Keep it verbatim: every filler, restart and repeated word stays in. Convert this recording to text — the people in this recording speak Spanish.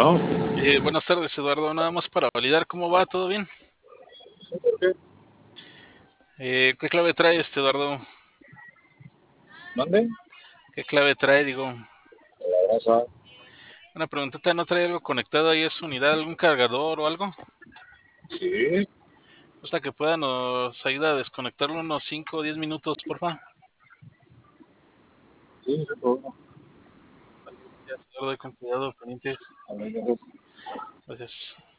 Bueno, Eh, buenas tardes, Eduardo. Nada más para validar cómo va, ¿todo bien? sí, ¿por qué? Eh, ¿qué clave trae este Eduardo? ¿Mande? ¿Qué clave trae? Digo, La grasa. una preguntita, ¿no trae algo conectado ahí a su unidad, algún cargador o algo? Sí, Hasta que pueda nos ayuda a desconectarlo unos cinco o diez minutos, porfa. sí, sí, problema. Vale, gracias, Eduardo, y con cuidado, pendientes. A ver, entonces, Gracias.